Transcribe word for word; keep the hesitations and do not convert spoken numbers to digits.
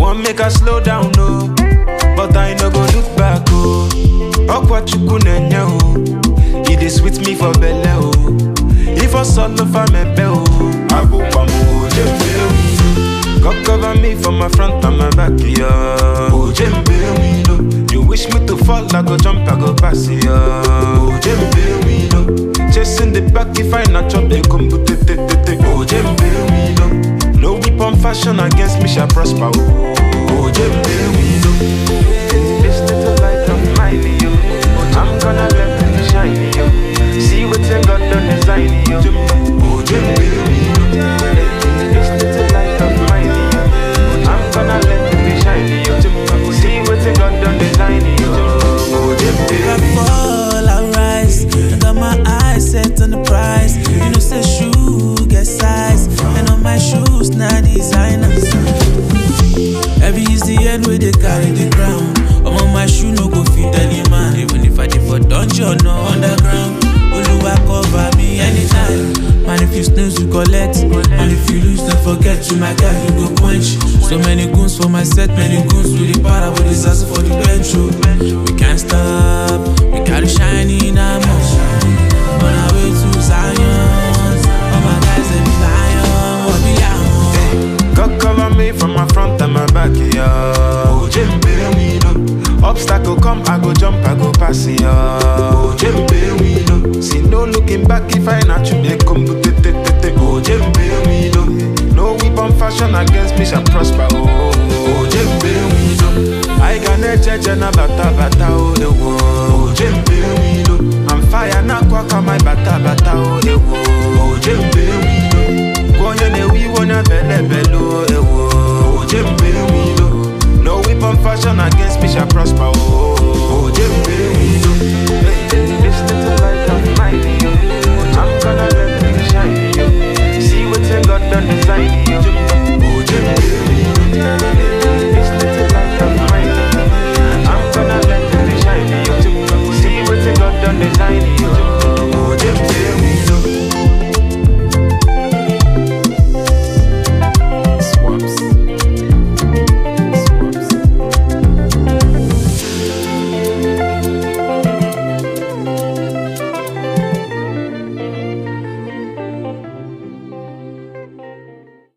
want make I slow down, no. But I no go look back, oh. Okwa chukunenya, oh. It is sweet me for belle, oh. If I solo for me, oh. I go pamu, jembe, God cover me from my front and my back, yeah. Oh, jembe, we know. You wish me to fall, I go jump, I go pass, yeah. Oh, jembe, we know. Chasing the back if I not chop, they come to te te te te. Oh, jembe, we know. No weapon fashion against me shall prosper, oh. Oh, jembe, we know. This little light of mine, yo. I'm gonna let it shine, yo. See what's in God done design, yo. Oh, jembe, we know. This little light of mine, yo. I'm gonna let it shine, yo. See what's in God done design, yo. Oh, jembe, we know. I fall, I rise. I got my eyes set on the prize. You know, say shoe get size. And on my shoes, now designers. Every is the end where they carry the crown. I'm on my shoe, no go fit any man. Even if I did for dungeon or underground. Oluwa cover me anytime. Man, if you snooze, you collect. And if you lose, don't forget you, my guy, you go quench. So many goons for my set, many goons with the power, with this ass for the bench. We can't stop, we gotta shine in our motion. On our way to Zion. All my guys, they be lion, what be out. God cover me from my front and my back, yeah. Oh, jembe, we know. Obstacle come, I go jump, I go pass, yeah. Oh, jembe, we know. See no looking back if I not you, they come to te te te te. Oh, jembe, we know. No weapon fashion against me shall prosper, oh.